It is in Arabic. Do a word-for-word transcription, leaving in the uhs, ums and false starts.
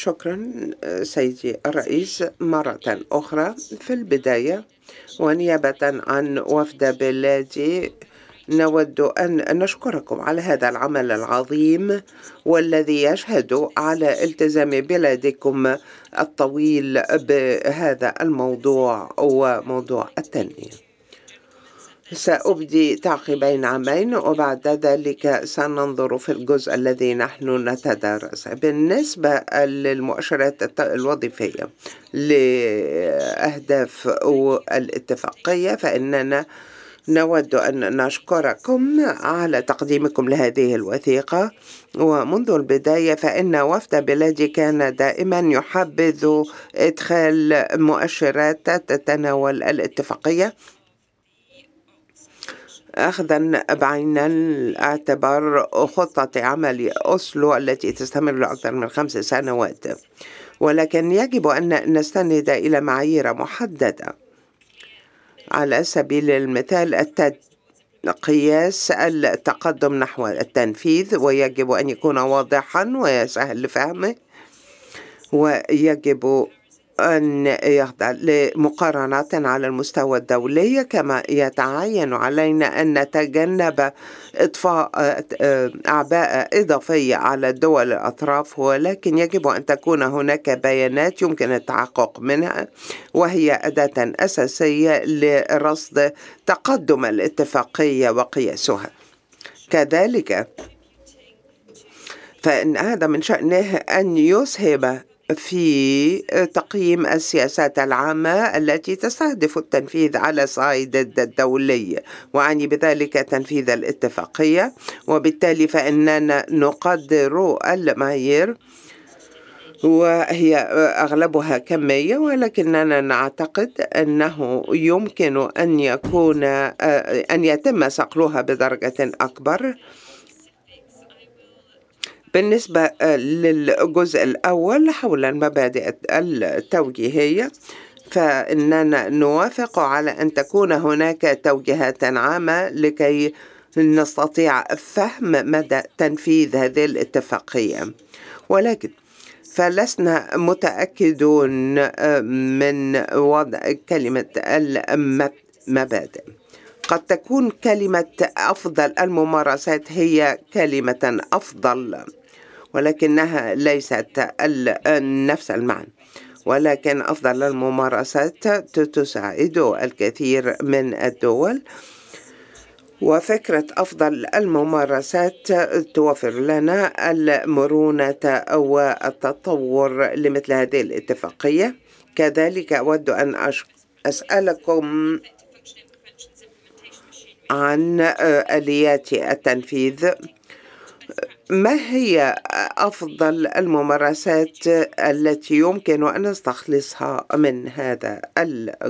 شكرا سيدي الرئيس مرة أخرى. في البداية ونيابة عن وفد بلادي نود أن نشكركم على هذا العمل العظيم والذي يشهد على التزام بلادكم الطويل بهذا الموضوع وموضوع التنمية. سأبدي تعقيبين عامين وبعد ذلك سننظر في الجزء الذي نحن نتدارس. بالنسبة للمؤشرات الوظيفية لأهداف الاتفاقية فإننا نود أن نشكركم على تقديمكم لهذه الوثيقة، ومنذ البداية فإن وفد بلادي كان دائما يحبذ إدخال مؤشرات تتناول الاتفاقية أخذا بعين الاعتبار خطة عمل أوسلو التي تستمر لأكثر من خمس سنوات، ولكن يجب أن نستند إلى معايير محددة. على سبيل المثال قياس التقدم نحو التنفيذ، ويجب أن يكون واضحا وسهل لفهمه، ويجب أن يخضع لمقارنات على المستوى الدولي. كما يتعين علينا أن نتجنب إضفاء أعباء إضافية على الدول الأطراف، ولكن يجب أن تكون هناك بيانات يمكن التحقق منها، وهي أداة أساسية لرصد تقدم الاتفاقية وقياسها. كذلك فإن هذا من شأنه أن يسهم في تقييم السياسات العامة التي تستهدف التنفيذ على صعيد الدولي، وأعني بذلك تنفيذ الاتفاقية، وبالتالي فإننا نقدر المعايير وهي أغلبها كمية، ولكننا نعتقد أنه يمكن أن يكون أن يتم صقلها بدرجة أكبر. بالنسبة للجزء الأول حول المبادئ التوجيهية فإننا نوافق على أن تكون هناك توجيهات عامة لكي نستطيع فهم مدى تنفيذ هذه الاتفاقية، ولكن فلسنا متأكدون من وضع كلمة المبادئ. قد تكون كلمة أفضل الممارسات هي كلمة أفضل، ولكنها ليست نفس المعنى، ولكن أفضل الممارسات تساعد الكثير من الدول، وفكرة أفضل الممارسات توفر لنا المرونة والتطور لمثل هذه الاتفاقية. كذلك أود أن أسألكم عن آليات التنفيذ. ما هي أفضل الممارسات التي يمكن أن نستخلصها من هذا